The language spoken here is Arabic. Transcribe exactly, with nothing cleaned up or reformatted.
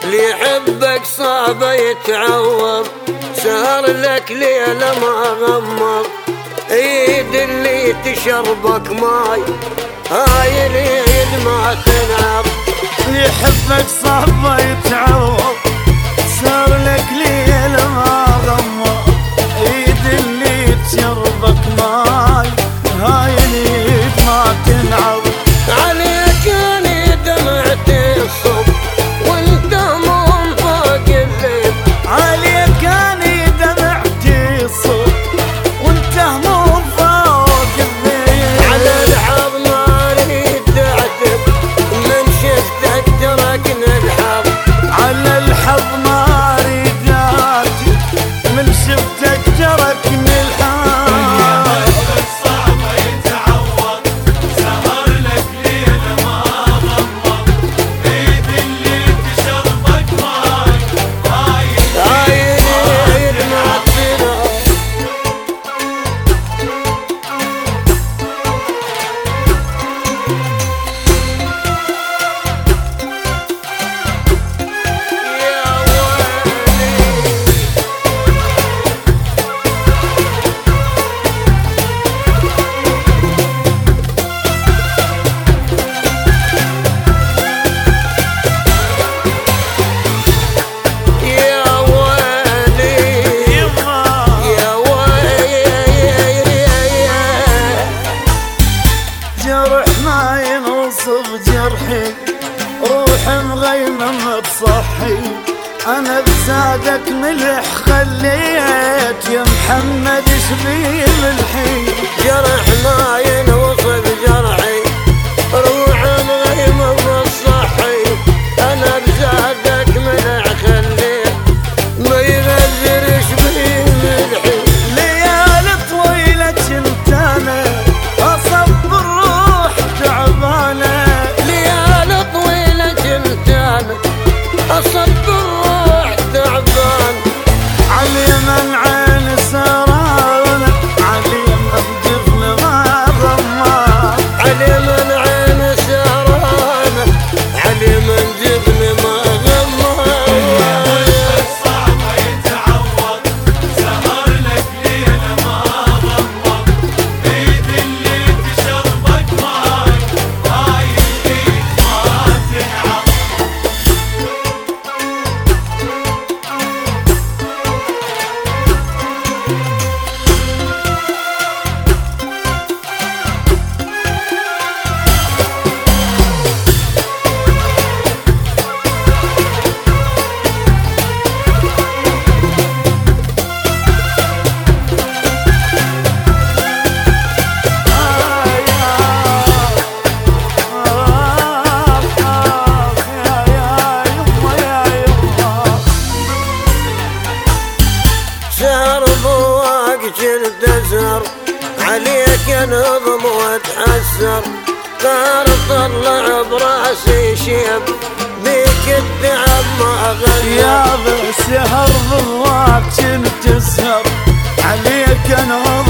اللي يحبك صعب يتعوض، سهر لك ليلة ما غمض، ايد اللي تشربك ماي هاي اليد ما تنعب. اللي يحبك صعب يتعوض، سهر لك ليلة ما غمض، ايد اللي تشربك ماي هاي اليد ما تنعب. عليك اني دمعتي الصب وانت هموم فوق الليل، عليك اني دمعتي الصب وانت هموم فوق الليل. على الحظ ما اريد اعتب من شفتك تركني الحظ، على الحظ ما اريد اعتب من شفتك تركني الحظ. جرحي روح مغيمة متصحي، أنا بزادك ملح خليت يا محمد شبيه ملحي. جرح ما ينوصف جرحي روح مغيمة متصحي، أنا بزادك ملح خليت ما يغزر شبيه ملحي. ليالي طويلة كنت أنا أصب الروح تعبانة، أصب الروح تعبان. عاليمن عين سرانة، عاليمن جفن ما ضمان، عاليمن عين سرانة، عاليمن جفن ما غمان. صعب يتعوض، سهر لك ليلة ما غمض، ايد اللي تشربك ماي هاي الايد ما تنعب. تزهر عليك نظم واتحسر، صار طلع براسي شيب بيك التعب ما غير. يا بس سهر ضواك كنت تسهر عليك نظم